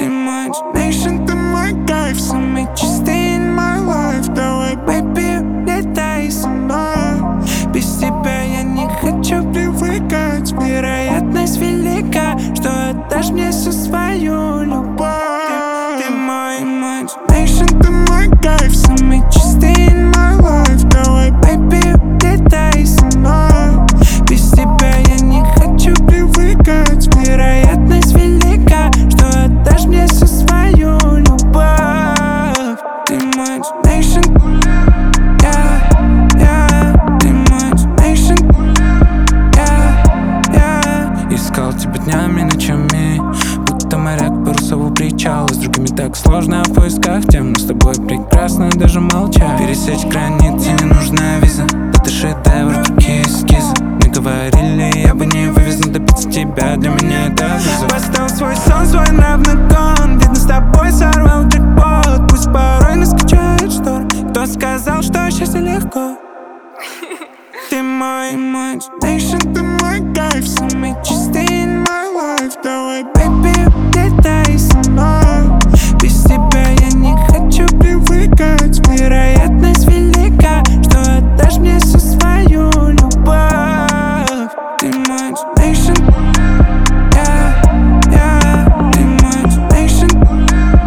мой imagination, ты мой кайф, самый чистый in my life. Давай, baby, летай со мной. Без тебя я не хочу привыкать. Вероятность велика, что отдашь мне всю свою любовь. Ты мой imagination, ты мой кайф, самый чистый in my life. Давай, baby, летай со мной. Без тебя я не хочу привыкать. Вероятность велика, что отдашь мне всю свою любовь. Ты мой imagination, ты мой imagination, Искал тебя днями, ночами, будто моряк паруса у причала. С другими так сложно в поисках тем, но с тобой прекрасно даже молчать. Пересечь границы, не нужна виза. Да ты шедевр, такие эскизы. Мне говорили, я бы не вывез, но добиться тебя для меня это вызов. Поставил свой сон, свой нрав на кон. Видно, с тобой сорвал джекпот. Пусть порой нас качает шторм. Кто сказал, что счастье легко? Ты мой imagination, ты мой кайф, самый чистый in my life. Давай, baby, летай со мной. Без тебя я не хочу привыкать. Вероятность велика, что отдашь мне всю свою любовь. Ты мой imagination, ты мой imagination,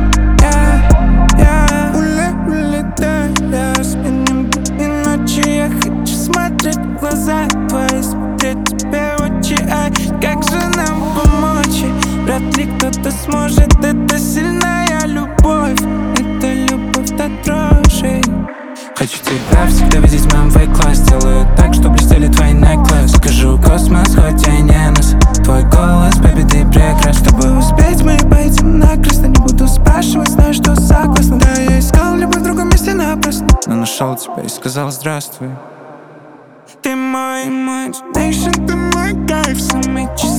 улетай, я сменим дни ночи. Я хочу смотреть в глаза твои, смотреть тебе в очи. Ай, как же нам помочь? Вряд ли кто-то сможет. Это сильная любовь, это любовь до дрожи. Хочу тебя всегда видеть в моем вейк-класс. Делаю так, что блестели твои necklace. Скажу космос, хоть я и не нас. Твой голос, baby, ты прекрасен. С тобой успеть мы поедем накрест. Не буду спрашивать, знаю, что согласна. Да, я искал любовь в другом месте напрасно, но нашел тебя и сказал здравствуй. Ты мой imagination, ты мой кайф, самый чистый